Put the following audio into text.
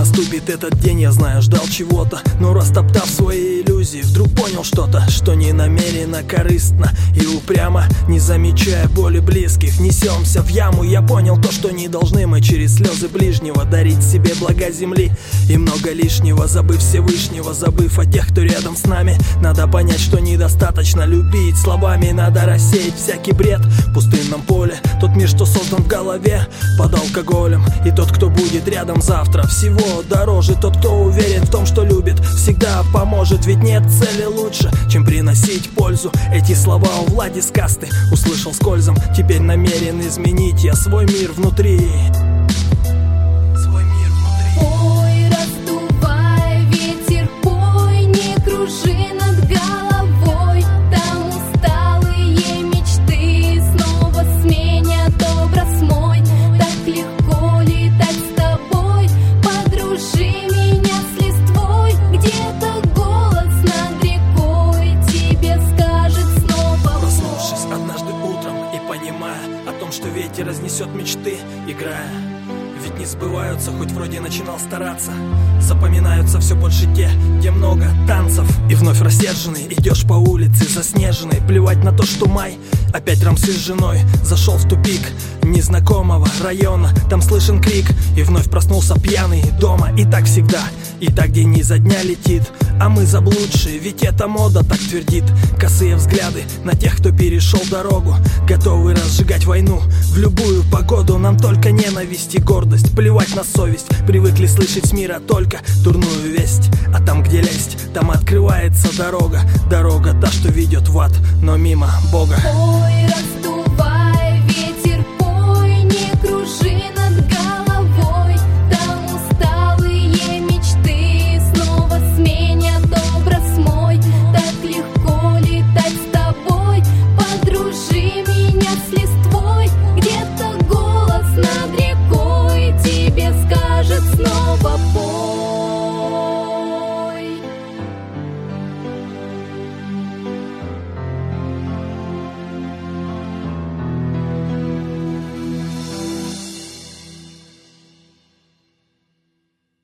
наступит этот день, я знаю, ждал чего-то, но растоптав свои иллюзии, вдруг понял что-то, что не намеренно корыстно и упрямо, не замечая боли близких, несемся в яму. Я понял то, что не должны мы через слезы ближнего дарить себе блага земли и много лишнего, забыв Всевышнего, забыв о тех, кто рядом с нами. Надо понять, что недостаточно любить словами, надо рассеять всякий бред в пустынном поле. Тот мир, что создан в голове под алкоголем, и тот, кто будет рядом завтра, всего дороже. Тот, кто уверен в том, что любит, всегда поможет, ведь нет цели лучше, чем приносить пользу. Эти слова у Влади Скасты услышал скользом, теперь намерен изменить я свой мир внутри. Ой, раздувай ветер, пой, не кружи над головой. Там усталые мечты снова сменят образ мой. Так легко летать с тобой, подружи меня с листвой. Где-то голос над рекой тебе скажет снова. Проснувшись однажды утром и понимая о том, что ветер разнесет мечты, играя, ведь не сбываются, хоть вроде начинал стараться. Запоминаются все больше те, где много танцев. И вновь рассерженный идешь по улице заснеженной, плевать на то, что май. Опять Рамсы с женой зашел в тупик незнакомого района, там слышен крик, и вновь проснулся пьяный дома. И так всегда, и так день изо дня летит, а мы заблудшие, ведь эта мода так твердит. Косые взгляды на тех, кто перешел дорогу, готовы разжигать войну в любую погоду. Нам только ненависть и гордость, плевать на совесть. Привыкли слышать с мира только дурную весть, а там, где лезть, там открывается дорога. Дорога та, что ведет в ад, но мимо Бога. Ой, раздувай ветер, пой, не кружи над головой. Там усталые мечты снова сменят образ мой. Так легко летать с тобой, подружи меня с